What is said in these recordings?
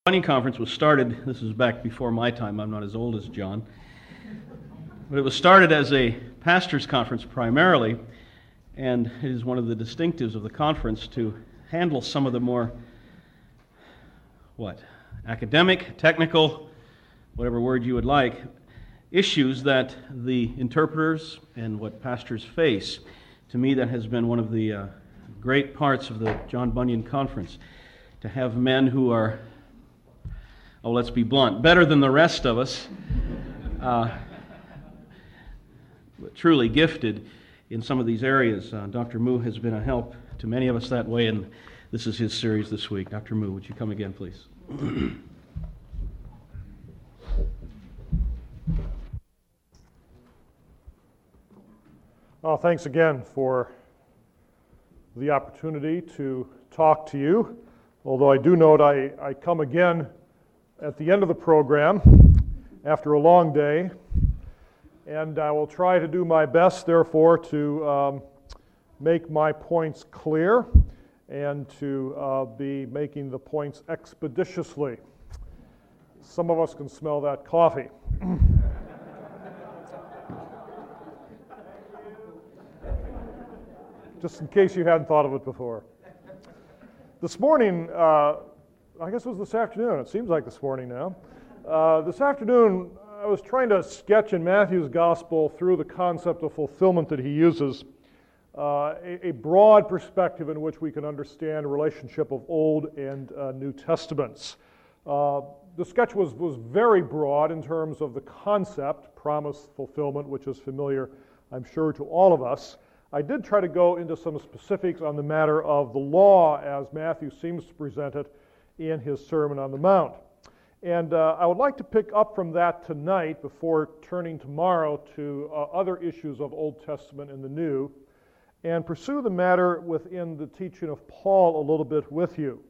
Bunyan Conference was started, this is back before my time, I'm not as old as John, but it was started as a pastor's conference primarily, and it is one of the distinctives of the conference to handle some of the more, academic, technical, whatever word you would like, issues that the interpreters and what pastors face. To me, that has been one of the great parts of the John Bunyan Conference, to have men who are, let's be blunt, better than the rest of us, truly gifted in some of these areas. Dr. Moo has been a help to many of us that way, and this is his series this week. Dr. Moo, would you come again, please? Thanks again for the opportunity to talk to you, although I do note I come again at the end of the program after a long day, and I will try to do my best, therefore, to make my points clear and to be making the points expeditiously. Some of us can smell that coffee. Just in case you hadn't thought of it before. This morning, I guess it was this afternoon, it seems like this morning now. This afternoon, I was trying to sketch in Matthew's Gospel through the concept of fulfillment that he uses, a broad perspective in which we can understand the relationship of Old and New Testaments. The sketch was very broad in terms of the concept, promise, fulfillment, which is familiar, I'm sure, to all of us. I did try to go into some specifics on the matter of the law as Matthew seems to present it in his Sermon on the Mount. And I would like to pick up from that tonight before turning tomorrow to other issues of Old Testament and the New, and pursue the matter within the teaching of Paul a little bit with you.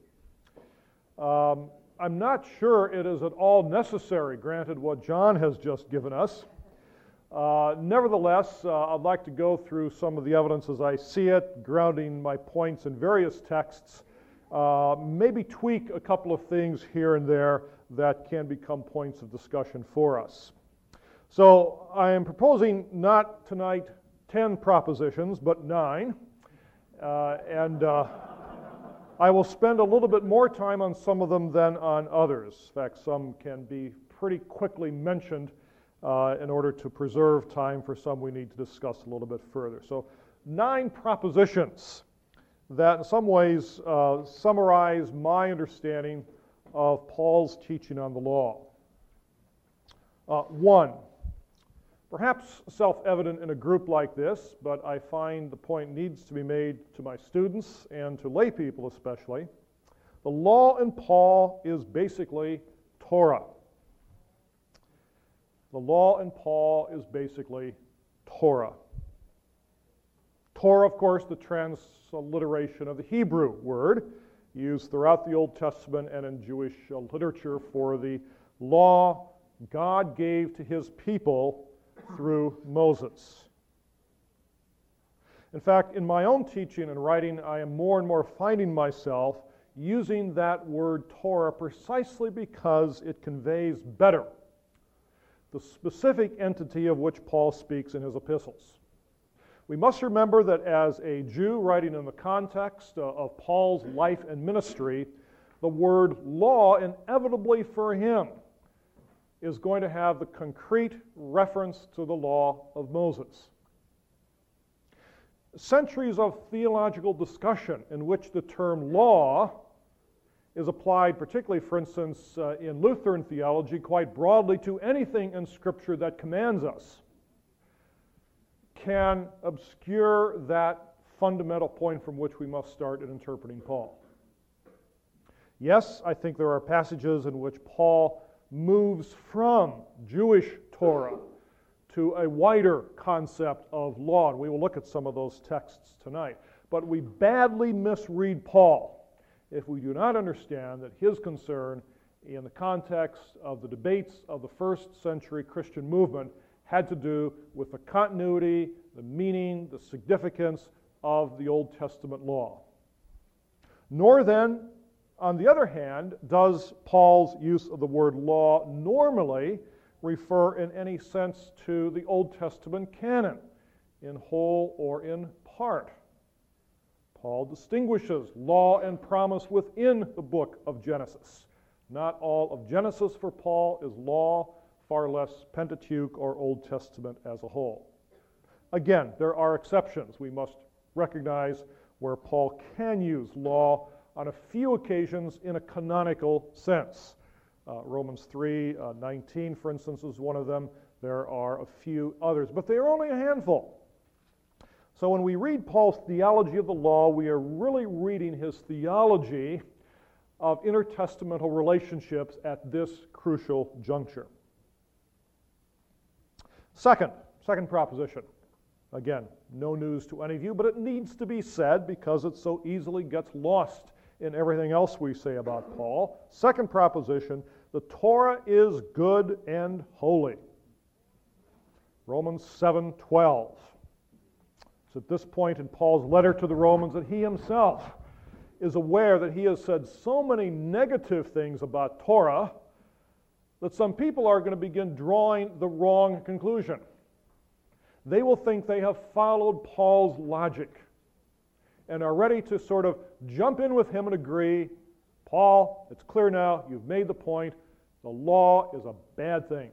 I'm not sure it is at all necessary, granted what John has just given us. Nevertheless, I'd like to go through some of the evidence as I see it, grounding my points in various texts, maybe tweak a couple of things here and there that can become points of discussion for us. So I am proposing not tonight 10 propositions, but 9, and I will spend a little bit more time on some of them than on others. In fact, some can be pretty quickly mentioned in order to preserve time for some we need to discuss a little bit further. So 9 propositions that in some ways summarize my understanding of Paul's teaching on the law. 1, perhaps self-evident in a group like this, but I find the point needs to be made to my students and to lay people especially. The law in Paul is basically Torah. The law in Paul is basically Torah. Torah, of course, the transliteration of the Hebrew word used throughout the Old Testament and in Jewish literature for the law God gave to his people through Moses. In fact, in my own teaching and writing, I am more and more finding myself using that word Torah precisely because it conveys better the specific entity of which Paul speaks in his epistles. We must remember that as a Jew writing in the context of Paul's life and ministry, the word law inevitably for him is going to have the concrete reference to the law of Moses. Centuries of theological discussion in which the term law is applied, particularly, for instance, in Lutheran theology, quite broadly to anything in Scripture that commands us, can obscure that fundamental point from which we must start in interpreting Paul. Yes, I think there are passages in which Paul moves from Jewish Torah to a wider concept of law, and we will look at some of those texts tonight. But we badly misread Paul if we do not understand that his concern in the context of the debates of the first century Christian movement had to do with the continuity, the meaning, the significance of the Old Testament law. Nor then On the other hand, does Paul's use of the word law normally refer in any sense to the Old Testament canon, in whole or in part? Paul distinguishes law and promise within the book of Genesis. Not all of Genesis for Paul is law, far less Pentateuch or Old Testament as a whole. Again, there are exceptions. We must recognize where Paul can use law on a few occasions in a canonical sense. Romans 3:19, for instance, is one of them. There are a few others, but they are only a handful. So when we read Paul's theology of the law, we are really reading his theology of intertestamental relationships at this crucial juncture. Second proposition. Again, no news to any of you, but it needs to be said because it so easily gets lost in everything else we say about Paul. Second proposition, the Torah is good and holy. Romans 7:12. It's at this point in Paul's letter to the Romans that he himself is aware that he has said so many negative things about Torah that some people are going to begin drawing the wrong conclusion. They will think they have followed Paul's logic and are ready to sort of jump in with him and agree, Paul, it's clear now, you've made the point, the law is a bad thing.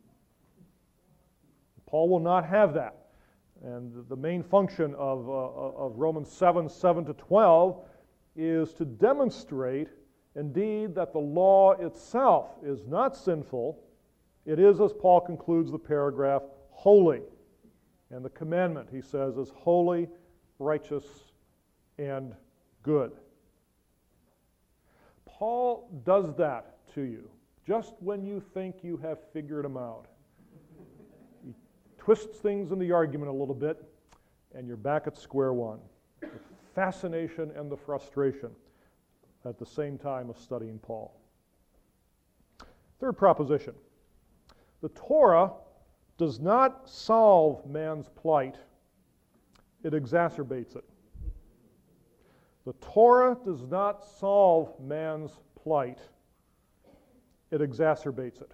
Paul will not have that. And the main function of Romans 7:7-12 is to demonstrate, indeed, that the law itself is not sinful. It is, as Paul concludes the paragraph, holy. And the commandment, he says, is holy, righteous, and good. Paul does that to you just when you think you have figured him out. He twists things in the argument a little bit, and you're back at square one. The fascination and the frustration at the same time of studying Paul. Third proposition. The Torah does not solve man's plight, it exacerbates it. The Torah does not solve man's plight, it exacerbates it.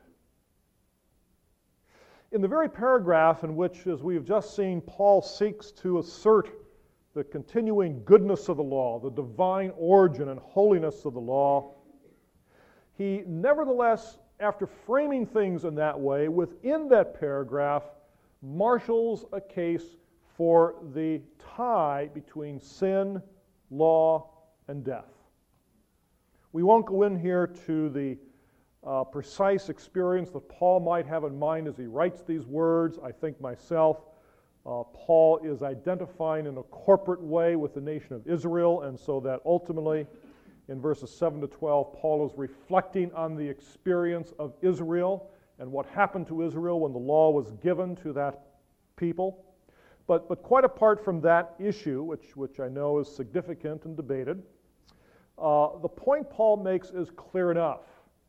In the very paragraph in which, as we have just seen, Paul seeks to assert the continuing goodness of the law, the divine origin and holiness of the law, he nevertheless, after framing things in that way, within that paragraph, marshals a case for the tie between sin, law, and death. We won't go in here to the precise experience that Paul might have in mind as he writes these words. I think myself, Paul is identifying in a corporate way with the nation of Israel, and so that ultimately, in verses 7-12, Paul is reflecting on the experience of Israel and what happened to Israel when the law was given to that people. But quite apart from that issue, which I know is significant and debated, the point Paul makes is clear enough.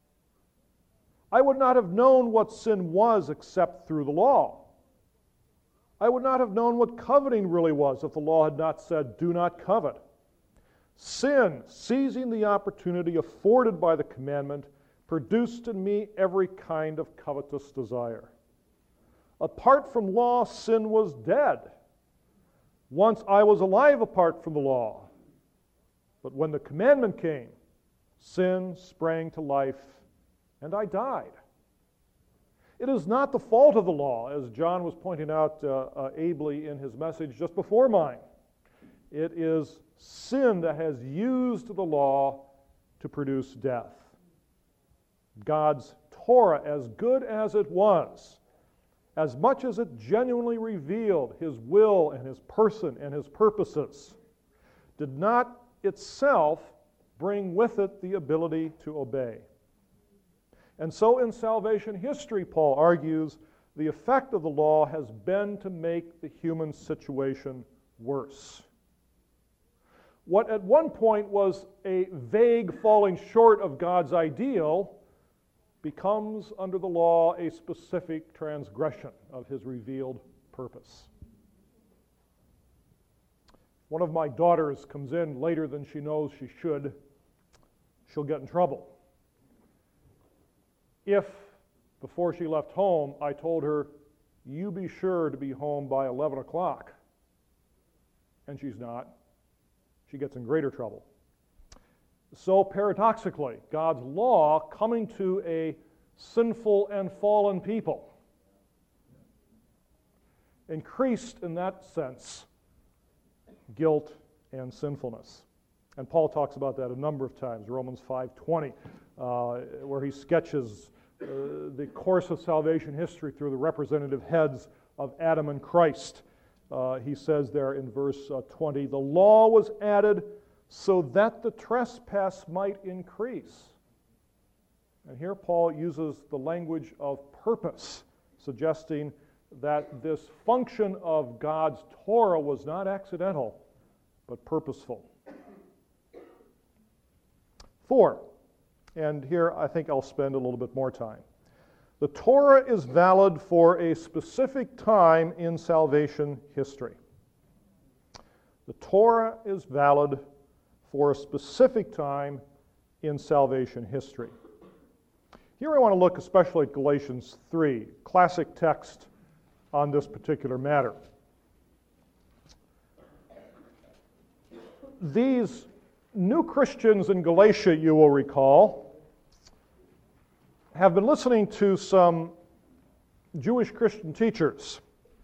I would not have known what sin was except through the law. I would not have known what coveting really was if the law had not said, do not covet. Sin, seizing the opportunity afforded by the commandment, produced in me every kind of covetous desire. Apart from law, sin was dead. Once I was alive apart from the law. But when the commandment came, sin sprang to life, and I died. It is not the fault of the law, as John was pointing out ably in his message just before mine. It is sin that has used the law to produce death. God's Torah, as good as it was, as much as it genuinely revealed His will and His person and His purposes, did not itself bring with it the ability to obey. And so in salvation history, Paul argues, the effect of the law has been to make the human situation worse. What at one point was a vague falling short of God's ideal becomes, under the law, a specific transgression of His revealed purpose. One of my daughters comes in later than she knows she should. she'll get in trouble. If, before she left home, I told her, you be sure to be home by 11 o'clock, and she's not, she gets in greater trouble. So paradoxically, God's law coming to a sinful and fallen people increased in that sense guilt and sinfulness. And Paul talks about that a number of times, Romans 5:20, where he sketches the course of salvation history through the representative heads of Adam and Christ. He says there in verse 20, the law was added so that the trespass might increase. And here Paul uses the language of purpose, suggesting that this function of God's Torah was not accidental, but purposeful. 4, and here I think I'll spend a little bit more time. The Torah is valid for a specific time in salvation history. The Torah is valid for a specific time in salvation history. Here I want to look especially at Galatians 3, classic text on this particular matter. These new Christians in Galatia, you will recall, have been listening to some Jewish Christian teachers.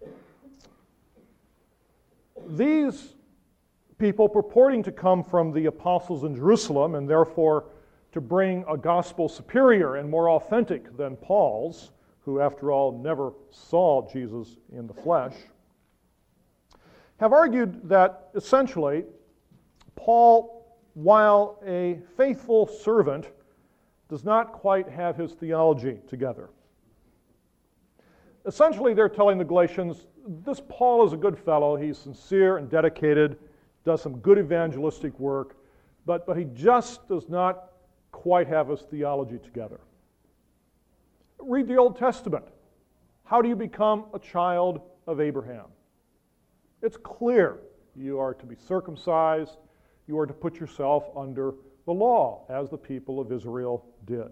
These people purporting to come from the apostles in Jerusalem and therefore to bring a gospel superior and more authentic than Paul's, who after all never saw Jesus in the flesh, have argued that essentially Paul, while a faithful servant, does not quite have his theology together. Essentially, they're telling the Galatians, this Paul is a good fellow, he's sincere and dedicated, does some good evangelistic work, but he just does not quite have his theology together. Read the Old Testament. How do you become a child of Abraham? It's clear. You are to be circumcised. You are to put yourself under the law, as the people of Israel did.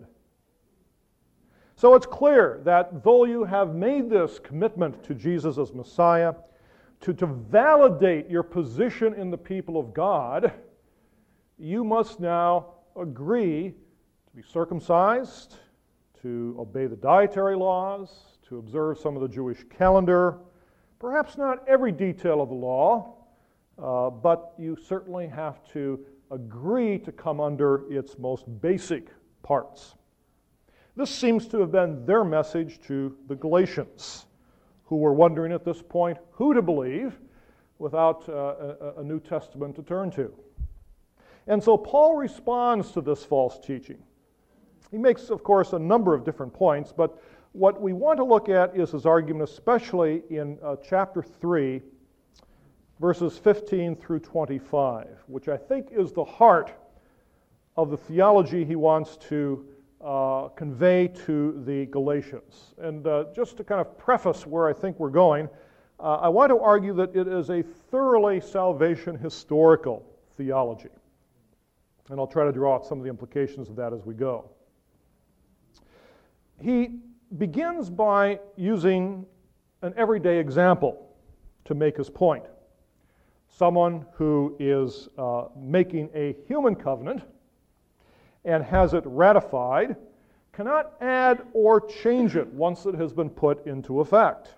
So it's clear that though you have made this commitment to Jesus as Messiah, to validate your position in the people of God, you must now agree to be circumcised, to obey the dietary laws, to observe some of the Jewish calendar, perhaps not every detail of the law, but you certainly have to agree to come under its most basic parts. This seems to have been their message to the Galatians, who were wondering at this point who to believe without a New Testament to turn to. And so Paul responds to this false teaching. He makes, of course, a number of different points, but what we want to look at is his argument, especially in chapter 3, verses 15 through 25, which I think is the heart of the theology he wants to convey to the Galatians. And just to kind of preface where I think we're going, I want to argue that it is a thoroughly salvation historical theology. And I'll try to draw out some of the implications of that as we go. He begins by using an everyday example to make his point. Someone who is making a human covenant and has it ratified cannot add or change it once it has been put into effect.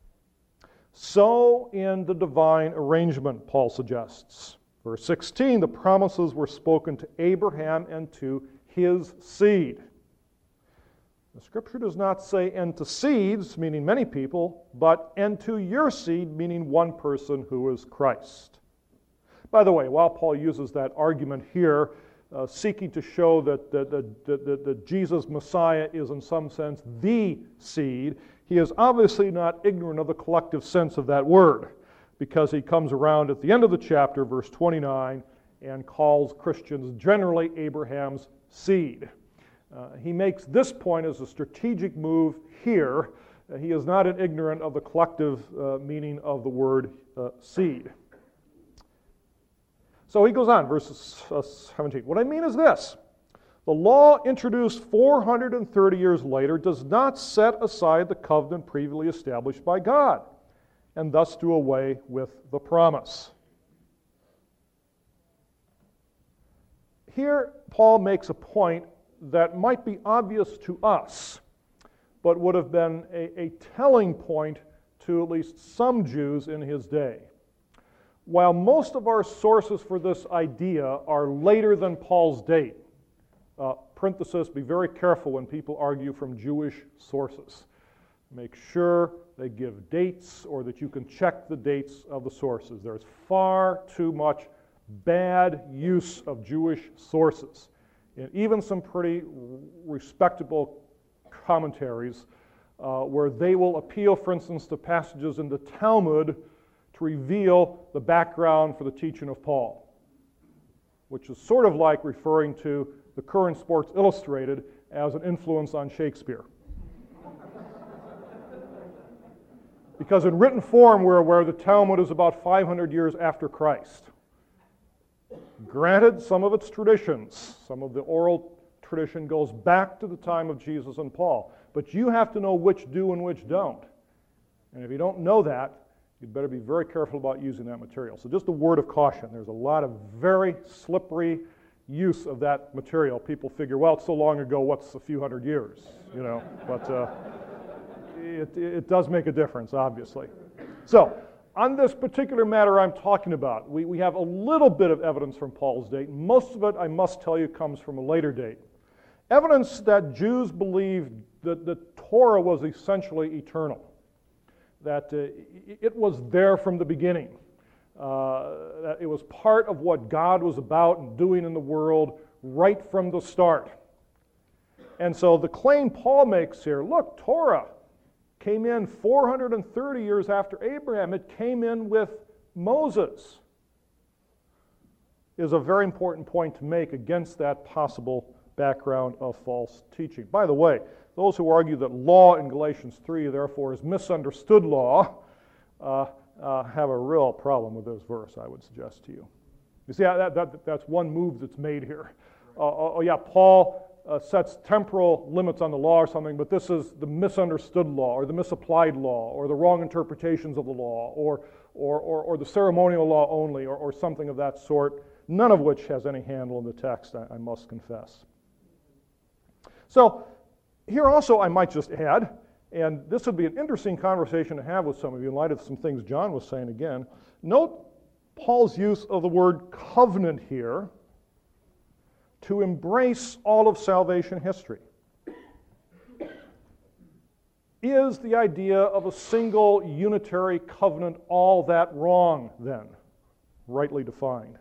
So in the divine arrangement, Paul suggests. Verse 16, the promises were spoken to Abraham and to his seed. The Scripture does not say, and to seeds, meaning many people, but and to your seed, meaning one person who is Christ. By the way, while Paul uses that argument here, seeking to show that Jesus, Messiah, is in some sense the seed, he is obviously not ignorant of the collective sense of that word, because he comes around at the end of the chapter, verse 29, and calls Christians generally Abraham's seed. He makes this point as a strategic move here. He is not ignorant of the collective meaning of the word seed. So he goes on, verse 17. What I mean is this. The law introduced 430 years later does not set aside the covenant previously established by God, and thus do away with the promise. Here, Paul makes a point that might be obvious to us, but would have been a telling point to at least some Jews in his day. While most of our sources for this idea are later than Paul's date, parenthesis, be very careful when people argue from Jewish sources. Make sure they give dates or that you can check the dates of the sources. There's far too much bad use of Jewish sources. And even some pretty respectable commentaries where they will appeal, for instance, to passages in the Talmud to reveal the background for the teaching of Paul, which is sort of like referring to the current Sports Illustrated as an influence on Shakespeare. Because in written form, we're aware the Talmud is about 500 years after Christ. Granted, some of its traditions, some of the oral tradition goes back to the time of Jesus and Paul, but you have to know which do and which don't. And if you don't know that, you'd better be very careful about using that material. So just a word of caution. There's a lot of very slippery use of that material. People figure, well, it's so long ago, what's a few hundred years? You know, but it does make a difference, obviously. So, on this particular matter I'm talking about, we have a little bit of evidence from Paul's date. Most of it, I must tell you, comes from a later date. Evidence that Jews believed that the Torah was essentially eternal, that it was there from the beginning, that it was part of what God was about and doing in the world right from the start. And so the claim Paul makes here, look, Torah came in 430 years after Abraham. It came in with Moses, is a very important point to make against that possible background of false teaching. By the way, those who argue that law in Galatians 3, therefore, is misunderstood law, have a real problem with this verse, I would suggest to you. You see, that's one move that's made here. Paul sets temporal limits on the law or something, but this is the misunderstood law or the misapplied law or the wrong interpretations of the law or the ceremonial law only or something of that sort, none of which has any handle in the text, I must confess. So here also I might just add, and this would be an interesting conversation to have with some of you in light of some things John was saying again. Note Paul's use of the word covenant here to embrace all of salvation history. Is the idea of a single unitary covenant all that wrong then, rightly defined?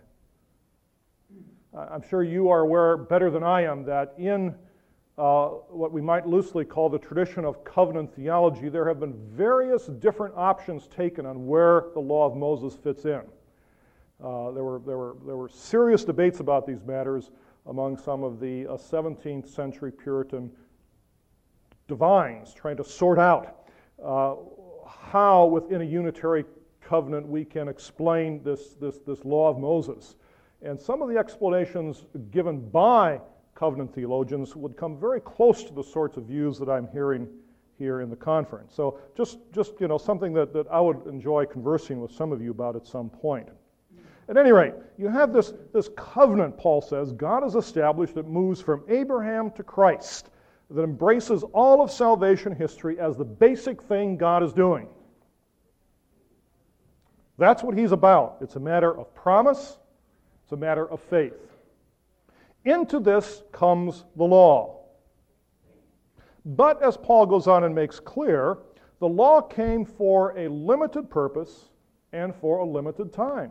I'm sure you are aware better than I am that in what we might loosely call the tradition of covenant theology, there have been various different options taken on where the law of Moses fits in. There were serious debates about these matters among some of the 17th century Puritan divines, trying to sort out how within a unitary covenant we can explain this law of Moses. And some of the explanations given by covenant theologians would come very close to the sorts of views that I'm hearing here in the conference. So just something that I would enjoy conversing with some of you about at some point. At any rate, you have this covenant, Paul says, God has established that moves from Abraham to Christ, that embraces all of salvation history as the basic thing God is doing. That's what he's about. It's a matter of promise. It's a matter of faith. Into this comes the law. But as Paul goes on and makes clear, the law came for a limited purpose and for a limited time.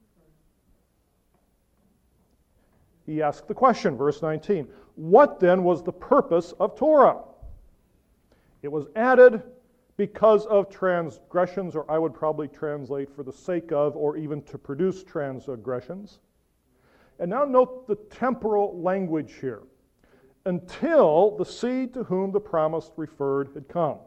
He asked the question, verse 19, what then was the purpose of Torah? It was added because of transgressions, or I would probably translate for the sake of, or even to produce transgressions. And now note the temporal language here. Until the seed to whom the promise referred had come.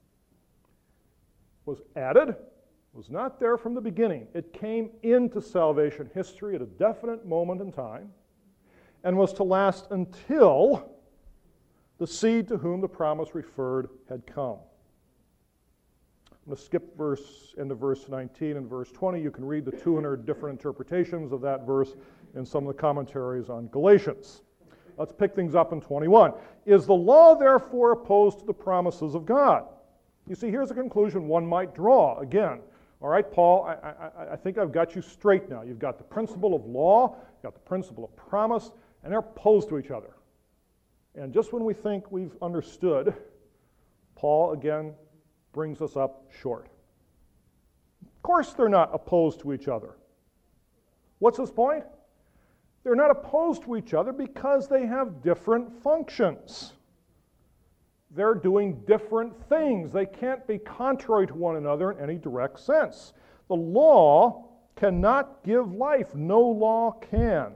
Was added, was not there from the beginning. It came into salvation history at a definite moment in time. and was to last until the seed to whom the promise referred had come. I'm going to skip into verse 19 and verse 20. You can read the 200 different interpretations of that verse in some of the commentaries on Galatians. Let's pick things up in 21. Is the law therefore opposed to the promises of God? You see, here's a conclusion one might draw. Again, all right, Paul, I think I've got you straight now. You've got the principle of law, you've got the principle of promise, and they're opposed to each other. And just when we think we've understood, Paul again brings us up short. Of course they're not opposed to each other. What's his point? They're not opposed to each other because they have different functions. They're doing different things. They can't be contrary to one another in any direct sense. The law cannot give life. No law can.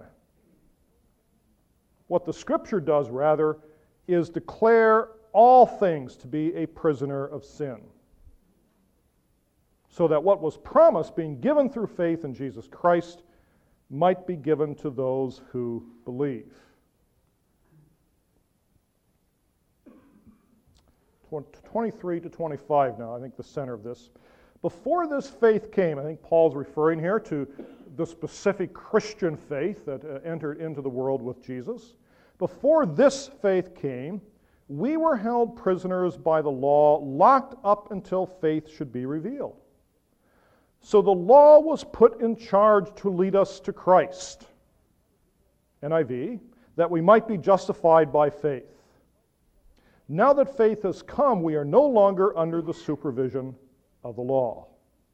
What the Scripture does, rather, is declare all things to be a prisoner of sin. So that what was promised, being given through faith in Jesus Christ, might be given to those who believe. 23 to 25 now, I think the center of this. Before this faith came, I think Paul's referring here to the specific Christian faith that entered into the world with Jesus. Before this faith came, we were held prisoners by the law, locked up until faith should be revealed. So the law was put in charge to lead us to Christ, NIV, that we might be justified by faith. Now that faith has come, we are no longer under the supervision of the law.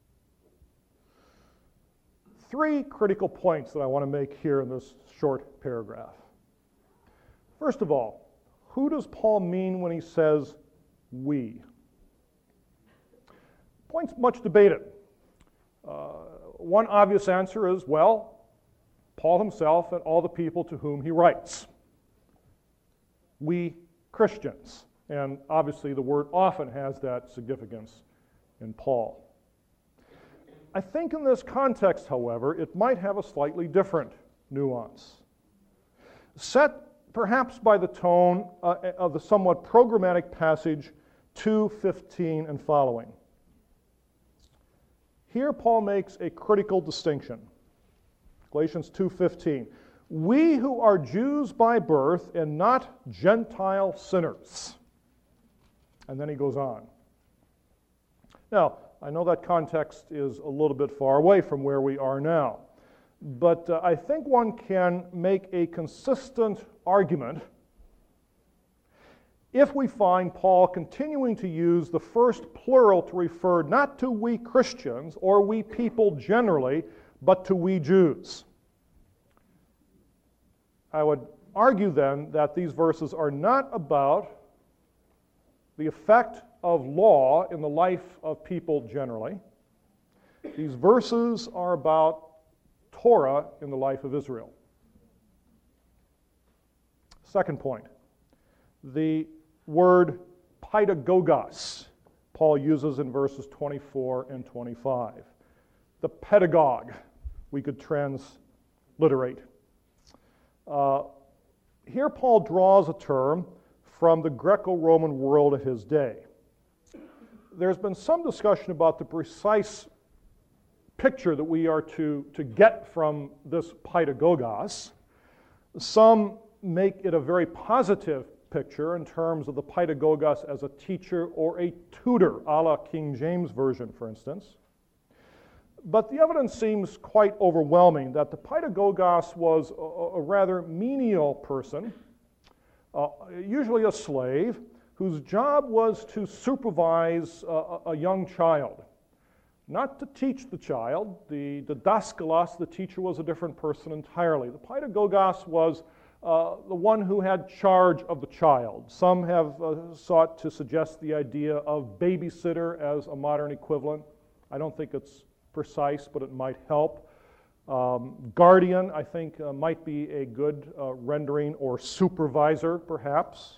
3 critical points that I want to make here in this short paragraph. First of all, who does Paul mean when he says we? Point's much debated. One obvious answer is, well, Paul himself and all the people to whom he writes. We Christians. And obviously the word often has that significance in Paul. I think in this context, however, it might have a slightly different nuance. Set perhaps by the tone of the somewhat programmatic passage 2:15 and following. Here Paul makes a critical distinction. Galatians 2:15. We who are Jews by birth and not Gentile sinners. And then he goes on. Now, I know that context is a little bit far away from where we are now, but I think one can make a consistent argument if we find Paul continuing to use the first plural to refer not to we Christians or we people generally, but to we Jews. I would argue then that these verses are not about the effect of law in the life of people generally. These verses are about Torah in the life of Israel. Second point, the word pedagogos Paul uses in verses 24 and 25. The pedagogue, we could transliterate. Here Paul draws a term from the Greco-Roman world of his day. There's been some discussion about the precise picture that we are to get from this pedagogos. Some make it a very positive picture in terms of the pedagogos as a teacher or a tutor, a la King James Version, for instance. But the evidence seems quite overwhelming that the pedagogos was a rather menial person, usually a slave, whose job was to supervise a young child. Not to teach the child. The didaskalos, the teacher, was a different person entirely. The pedagogos was the one who had charge of the child. Some have sought to suggest the idea of babysitter as a modern equivalent. I don't think it's precise, but it might help. Guardian, I think, might be a good rendering, or supervisor, perhaps.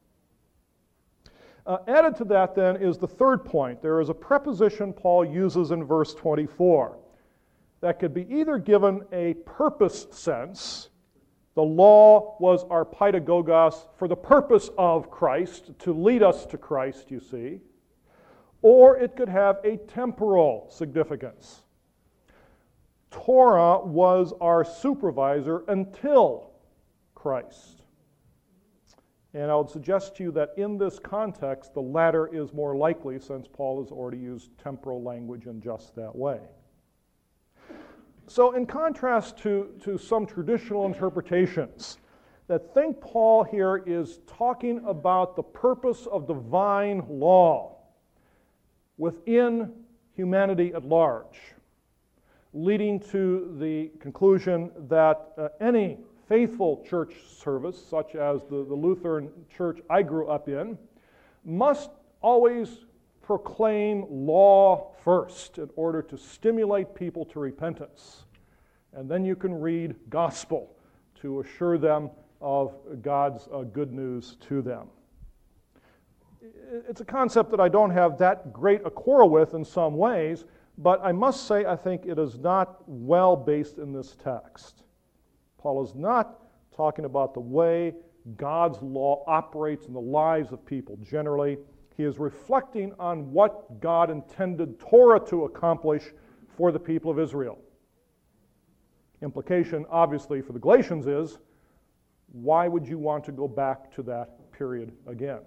Added to that, then, is the third point. There is a preposition Paul uses in verse 24 that could be either given a purpose sense, The law was our paidagogos for the purpose of Christ, to lead us to Christ, you see. Or it could have a temporal significance. Torah was our supervisor until Christ. And I would suggest to you that in this context, the latter is more likely, since Paul has already used temporal language in just that way. So in contrast to some traditional interpretations that think Paul here is talking about the purpose of divine law within humanity at large, leading to the conclusion that any faithful church service, such as the Lutheran church I grew up in, must always proclaim law first in order to stimulate people to repentance. And then you can read gospel to assure them of God's good news to them. It's a concept that I don't have that great a quarrel with in some ways, but I must say I think it is not well based in this text. Paul is not talking about the way God's law operates in the lives of people generally. He is reflecting on what God intended Torah to accomplish for the people of Israel. Implication, obviously, for the Galatians is, why would you want to go back to that period again?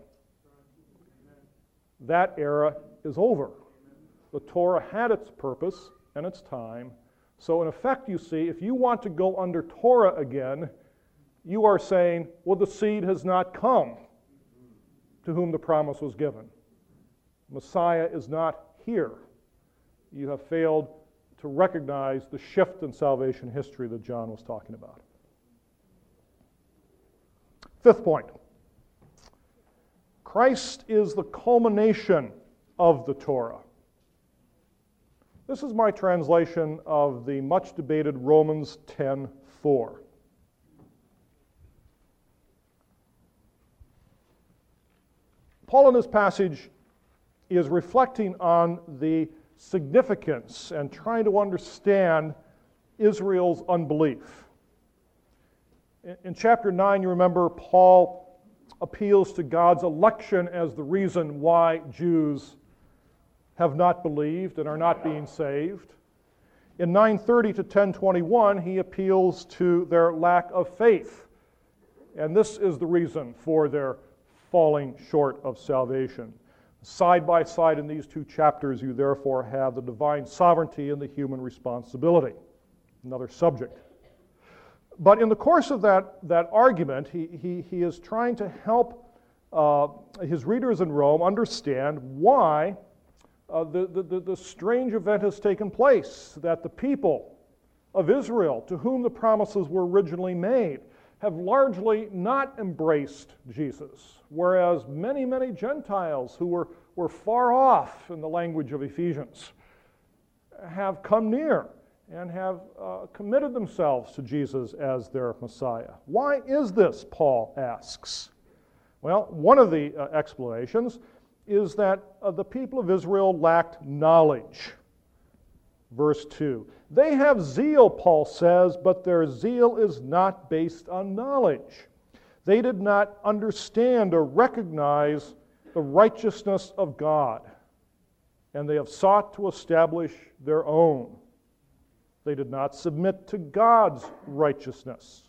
That era is over. The Torah had its purpose and its time. So in effect, you see, if you want to go under Torah again, you are saying, well, the seed has not come to whom the promise was given. Messiah is not here. You have failed to recognize the shift in salvation history that John was talking about. Fifth point. Christ is the culmination of the Torah. This is my translation of the much debated Romans 10:4. Paul in this passage is reflecting on the significance and trying to understand Israel's unbelief. In chapter 9, you remember, Paul appeals to God's election as the reason why Jews have not believed and are not being saved. In 9:30 to 10:21, he appeals to their lack of faith. And this is the reason for their falling short of salvation. Side by side in these two chapters, you therefore have the divine sovereignty and the human responsibility. Another subject. But in the course of that argument, he is trying to help his readers in Rome understand why the strange event has taken place, that the people of Israel, to whom the promises were originally made, have largely not embraced Jesus, whereas many, many Gentiles who were far off, in the language of Ephesians, have come near and have committed themselves to Jesus as their Messiah. Why is this, Paul asks? Well, one of the explanations is that the people of Israel lacked knowledge. Verse 2. They have zeal, Paul says, but their zeal is not based on knowledge. They did not understand or recognize the righteousness of God, and they have sought to establish their own. They did not submit to God's righteousness.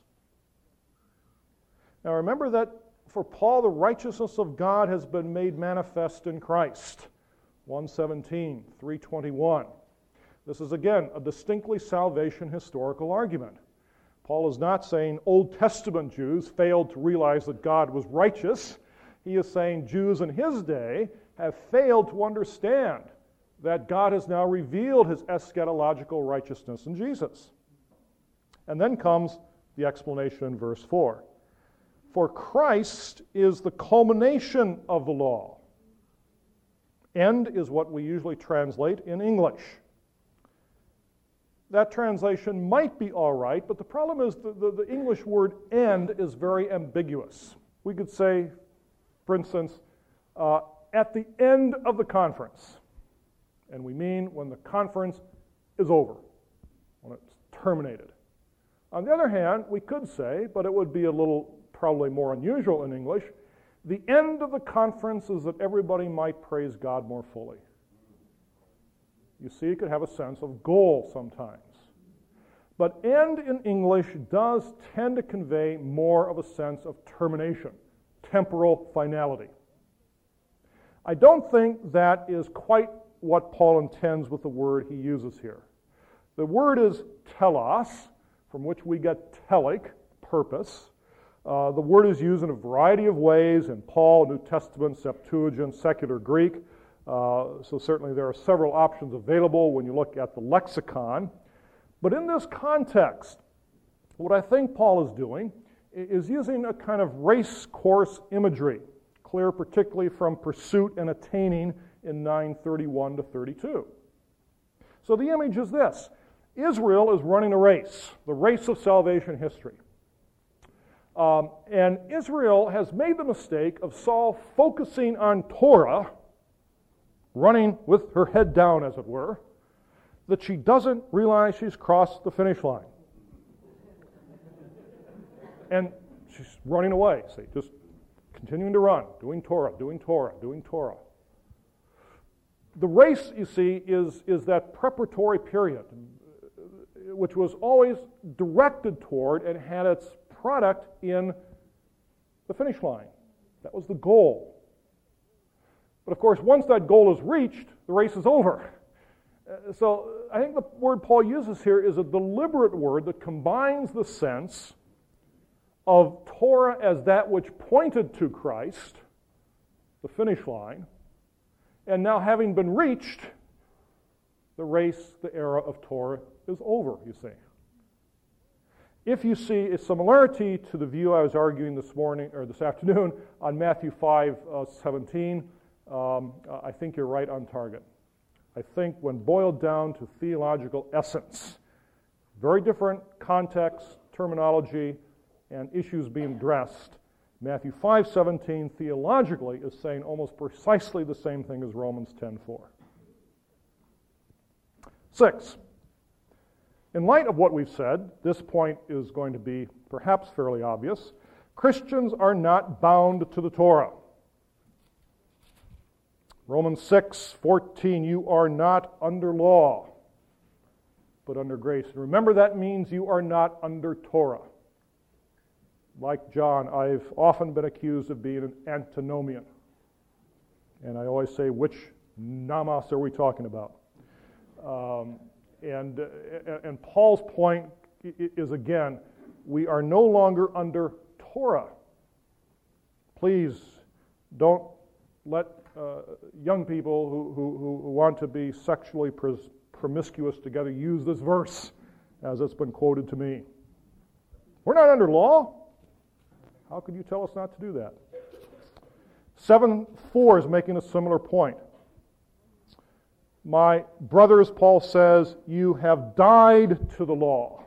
Now remember that for Paul, the righteousness of God has been made manifest in Christ. 1:17, 3:21. This is, again, a distinctly salvation historical argument. Paul is not saying Old Testament Jews failed to realize that God was righteous. He is saying Jews in his day have failed to understand that God has now revealed his eschatological righteousness in Jesus. And then comes the explanation in verse 4. For Christ is the culmination of the law. End is what we usually translate in English. That translation might be all right, but the problem is the English word end is very ambiguous. We could say, for instance, at the end of the conference. And we mean when the conference is over, when it's terminated. On the other hand, we could say, but it would be a little probably more unusual in English, the end of the conference is that everybody might praise God more fully. You see, it could have a sense of goal sometimes. But end in English does tend to convey more of a sense of termination, temporal finality. I don't think that is quite what Paul intends with the word he uses here. The word is telos, from which we get telic, purpose. The word is used in a variety of ways in Paul, New Testament, Septuagint, secular Greek. So certainly there are several options available when you look at the lexicon. But in this context, what I think Paul is doing is using a kind of race course imagery, clear particularly from pursuit and attaining in 9:31 to 32. So the image is this. Israel is running a race, the race of salvation history. And Israel has made the mistake of Saul focusing on Torah, running with her head down, as it were, that she doesn't realize she's crossed the finish line. And she's running away, see, just continuing to run, doing Torah, doing Torah, doing Torah. The race, you see, is that preparatory period, which was always directed toward and had its product in the finish line. That was the goal. But of course, once that goal is reached, the race is over. So I think the word Paul uses here is a deliberate word that combines the sense of Torah as that which pointed to Christ, the finish line, and now having been reached, the race, the era of Torah is over, you see. If you see a similarity to the view I was arguing this morning or this afternoon on Matthew 5:17, I think you're right on target. I think when boiled down to theological essence, very different context, terminology, and issues being addressed, Matthew 5:17 theologically is saying almost precisely the same thing as Romans 10:4. 6. In light of what we've said, this point is going to be perhaps fairly obvious. Christians are not bound to the Torah. Romans 6:14, you are not under law, but under grace. And remember, that means you are not under Torah. Like John, I've often been accused of being an antinomian. And I always say, which namas are we talking about? And Paul's point is, again, we are no longer under Torah. Please don't let young people who want to be sexually promiscuous together use this verse as it's been quoted to me. We're not under law. How could you tell us not to do that? 7:4 is making a similar point. My brothers, Paul says, you have died to the law.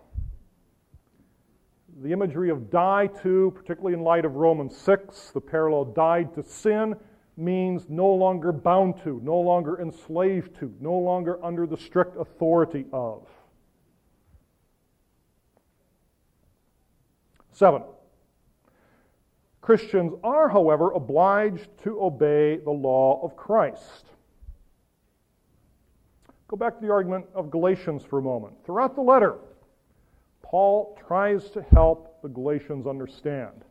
The imagery of die to, particularly in light of Romans 6, the parallel died to sin, means no longer bound to, no longer enslaved to, no longer under the strict authority of. 7. Christians are, however, obliged to obey the law of Christ. Go back to the argument of Galatians for a moment. Throughout the letter, Paul tries to help the Galatians understand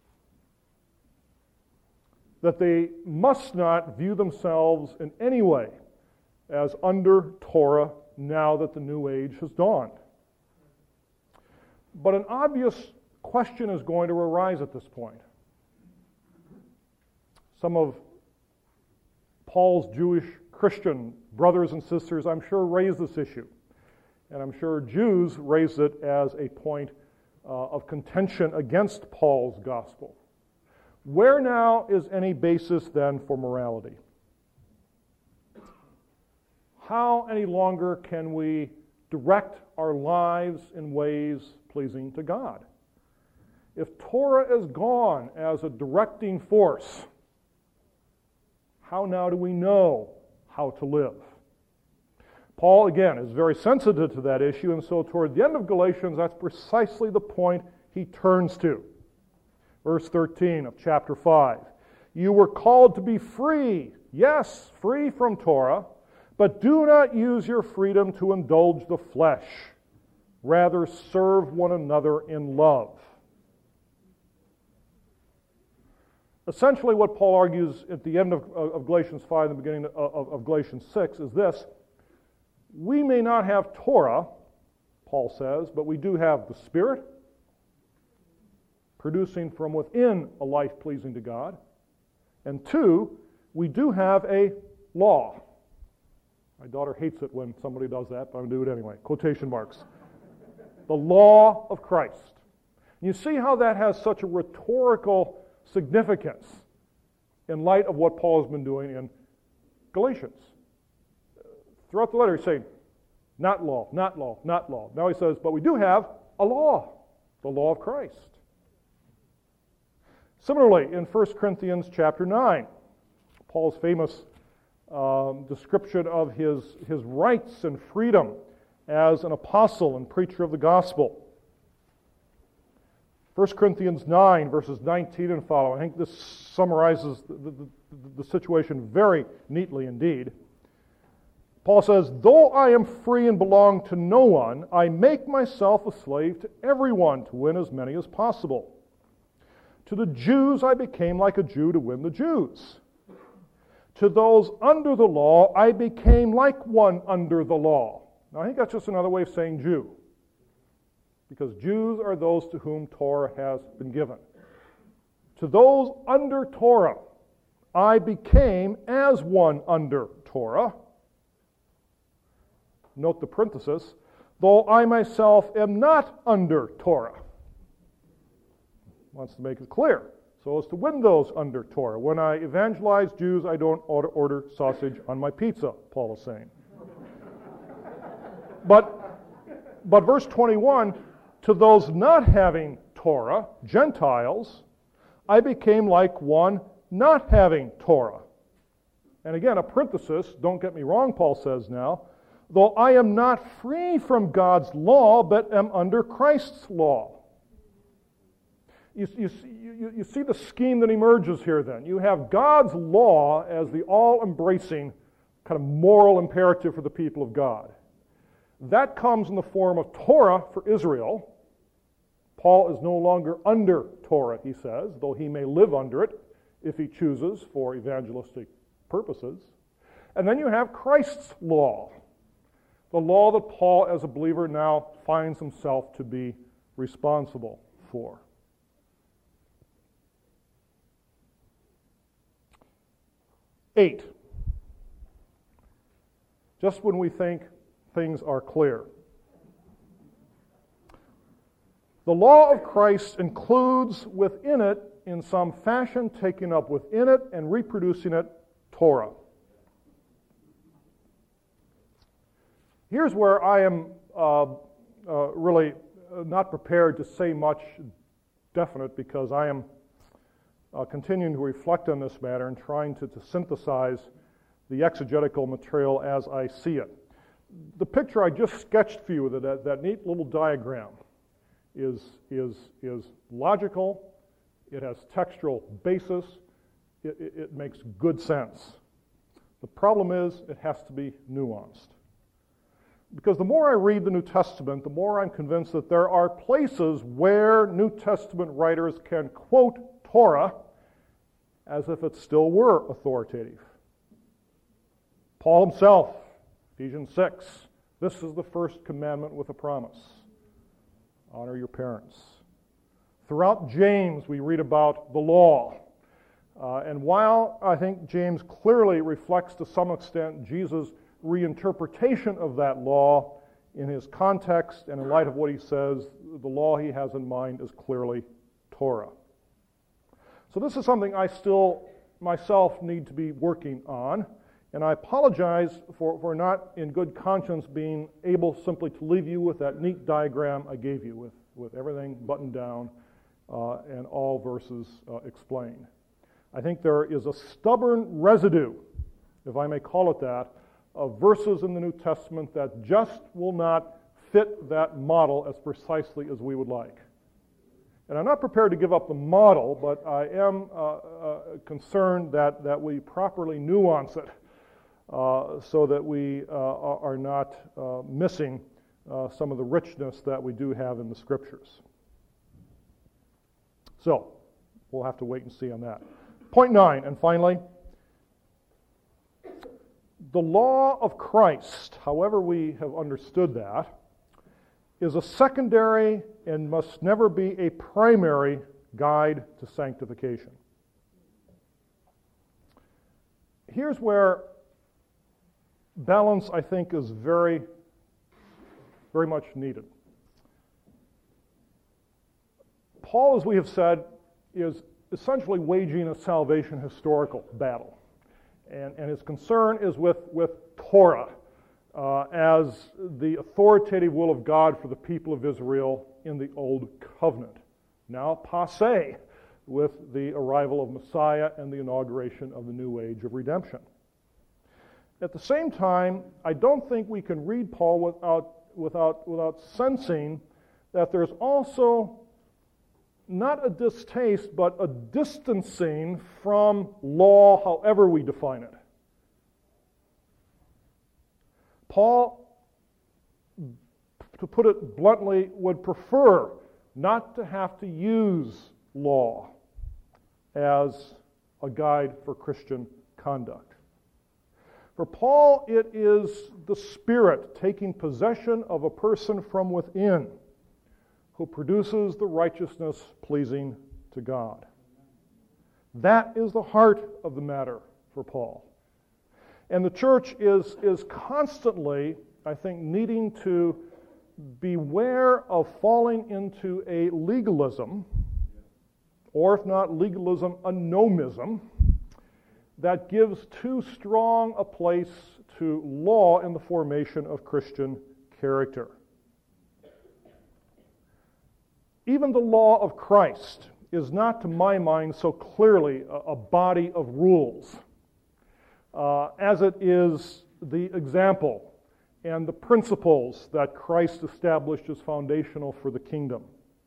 that they must not view themselves in any way as under Torah now that the new age has dawned. But an obvious question is going to arise at this point. Some of Paul's Jewish Christian brothers and sisters, I'm sure, raise this issue. And I'm sure Jews raise it as a point of contention against Paul's gospel. Where now is any basis then for morality? How any longer can we direct our lives in ways pleasing to God? If Torah is gone as a directing force, how now do we know how to live? Paul, again, is very sensitive to that issue, and so toward the end of Galatians, that's precisely the point he turns to. Verse 13 of chapter 5. You were called to be free, yes, free from Torah, but do not use your freedom to indulge the flesh. Rather, serve one another in love. Essentially, what Paul argues at the end of Galatians 5 and the beginning of Galatians 6 is this. We may not have Torah, Paul says, but we do have the Spirit, producing from within a life pleasing to God. And two, we do have a law. My daughter hates it when somebody does that, but I'm going to do it anyway. Quotation marks. The law of Christ. You see how that has such a rhetorical significance in light of what Paul has been doing in Galatians. Throughout the letter he's saying, not law, not law, not law. Now he says, but we do have a law, the law of Christ. Similarly, in 1 Corinthians chapter 9, Paul's famous description of his rights and freedom as an apostle and preacher of the gospel. 1 Corinthians 9, verses 19 and following. I think this summarizes the situation very neatly indeed. Paul says, though I am free and belong to no one, I make myself a slave to everyone to win as many as possible. To the Jews I became like a Jew to win the Jews. To those under the law I became like one under the law. Now I think that's just another way of saying Jew. Because Jews are those to whom Torah has been given. To those under Torah I became as one under Torah. Note the parenthesis, though I myself am not under Torah. Wants to make it clear, so as to win those under Torah. When I evangelize Jews, I don't order sausage on my pizza, Paul is saying. But verse 21, to those not having Torah, Gentiles, I became like one not having Torah. And again, a parenthesis, don't get me wrong, Paul says now, though I am not free from God's law, but am under Christ's law. You see the scheme that emerges here then. You have God's law as the all-embracing kind of moral imperative for the people of God. That comes in the form of Torah for Israel. Paul is no longer under Torah, he says, though he may live under it if he chooses for evangelistic purposes. And then you have Christ's law, the law that Paul, as a believer, now finds himself to be responsible for. Eight, just when we think things are clear. The law of Christ includes within it, in some fashion, taking up within it and reproducing it, Torah. Here's where I am really not prepared to say much definite, because I am continuing to reflect on this matter and trying to synthesize the exegetical material as I see it. The picture I just sketched for you, that neat little diagram, is logical, it has textual basis, it makes good sense. The problem is it has to be nuanced. Because the more I read the New Testament, the more I'm convinced that there are places where New Testament writers can quote Torah as if it still were authoritative. Paul himself, Ephesians 6, this is the first commandment with a promise. Honor your parents. Throughout James, we read about the law. And while I think James clearly reflects to some extent Jesus' reinterpretation of that law in his context and in light of what he says, the law he has in mind is clearly Torah. So this is something I still myself need to be working on, and I apologize for not in good conscience being able simply to leave you with that neat diagram I gave you with everything buttoned down and all verses explained. I think there is a stubborn residue, if I may call it that, verses in the New Testament that just will not fit that model as precisely as we would like. And I'm not prepared to give up the model, but I am concerned that we properly nuance it so that we are not missing some of the richness that we do have in the Scriptures. So, we'll have to wait and see on that. Point 9, and finally, the law of Christ, however we have understood that, is a secondary and must never be a primary guide to sanctification. Here's where balance, I think, is very, very much needed. Paul, as we have said, is essentially waging a salvation historical battle. And his concern is with Torah as the authoritative will of God for the people of Israel in the Old Covenant. Now passé with the arrival of Messiah and the inauguration of the new age of redemption. At the same time, I don't think we can read Paul without sensing that there's also not a distaste, but a distancing from law, however we define it. Paul, to put it bluntly, would prefer not to have to use law as a guide for Christian conduct. For Paul, it is the Spirit taking possession of a person from within who produces the righteousness pleasing to God. That is the heart of the matter for Paul. And the church is constantly, I think, needing to beware of falling into a legalism, or if not legalism, a nomism, that gives too strong a place to law in the formation of Christian character. Even the law of Christ is not, to my mind, so clearly a body of rules, as it is the example and the principles that Christ established as foundational for the kingdom.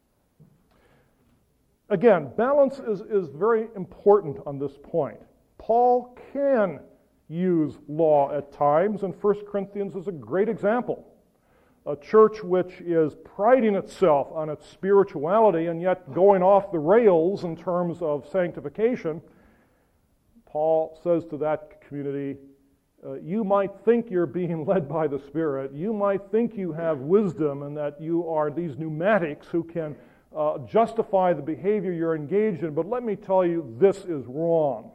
Again, balance is very important on this point. Paul can use law at times, and 1 Corinthians is a great example. A church which is priding itself on its spirituality and yet going off the rails in terms of sanctification, Paul says to that community, you might think you're being led by the Spirit, you might think you have wisdom and that you are these pneumatics who can justify the behavior you're engaged in, but let me tell you, this is wrong.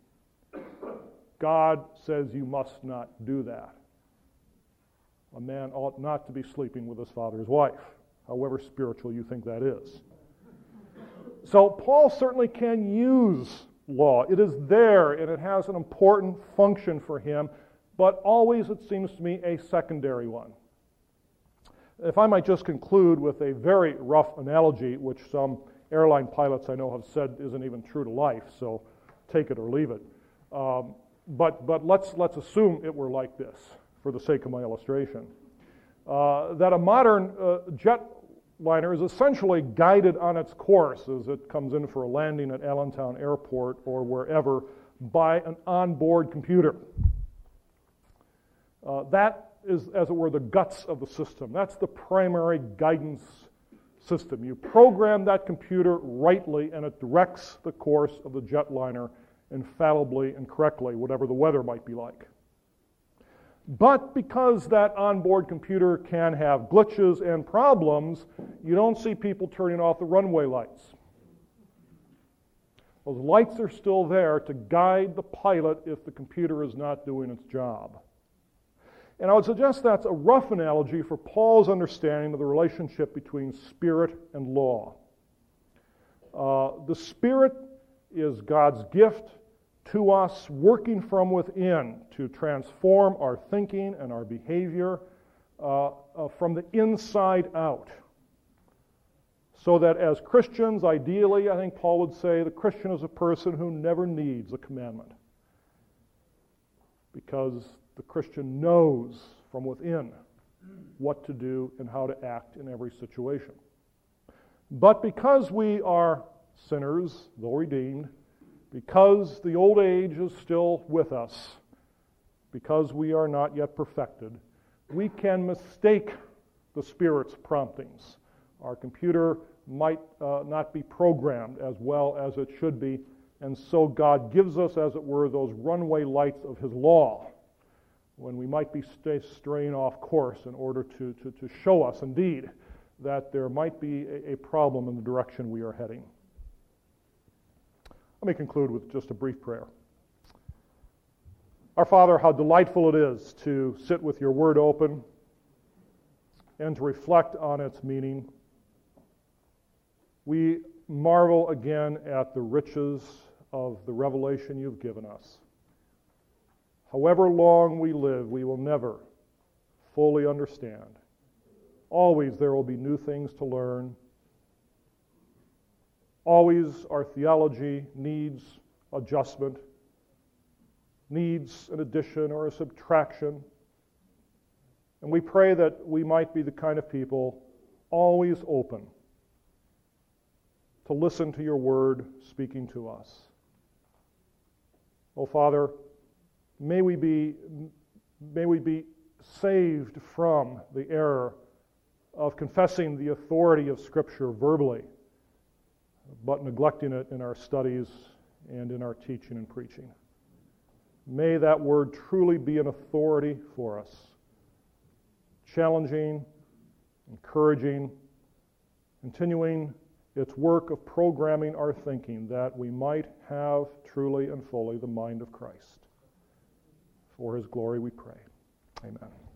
God says you must not do that. A man ought not to be sleeping with his father's wife, however spiritual you think that is. So Paul certainly can use law. It is there, and it has an important function for him, but always, it seems to me, a secondary one. If I might just conclude with a very rough analogy, which some airline pilots I know have said isn't even true to life, so take it or leave it. But let's assume it were like this, for the sake of my illustration, that a modern jetliner is essentially guided on its course as it comes in for a landing at Allentown Airport or wherever by an onboard computer. That is, as it were, the guts of the system. That's the primary guidance system. You program that computer rightly, and it directs the course of the jetliner infallibly and correctly, whatever the weather might be like. But because that onboard computer can have glitches and problems, you don't see people turning off the runway lights. Those lights are still there to guide the pilot if the computer is not doing its job. And I would suggest that's a rough analogy for Paul's understanding of the relationship between Spirit and law. The Spirit is God's gift to us, working from within to transform our thinking and our behavior from the inside out. So that as Christians, ideally, I think Paul would say, the Christian is a person who never needs a commandment, because the Christian knows from within what to do and how to act in every situation. But because we are sinners, though redeemed, because the old age is still with us, because we are not yet perfected, we can mistake the Spirit's promptings. Our computer might not be programmed as well as it should be, and so God gives us, as it were, those runway lights of His law when we might be straying off course in order to show us, indeed, that there might be a problem in the direction we are heading. Let me conclude with just a brief prayer. Our Father, how delightful it is to sit with your Word open and to reflect on its meaning. We marvel again at the riches of the revelation you've given us. However long we live, we will never fully understand. Always there will be new things to learn. Always our theology needs adjustment, needs an addition or a subtraction. And we pray that we might be the kind of people always open to listen to your word speaking to us. Oh, Father, may we be saved from the error of confessing the authority of Scripture verbally, but neglecting it in our studies and in our teaching and preaching. May that word truly be an authority for us, challenging, encouraging, continuing its work of programming our thinking that we might have truly and fully the mind of Christ. For His glory we pray. Amen.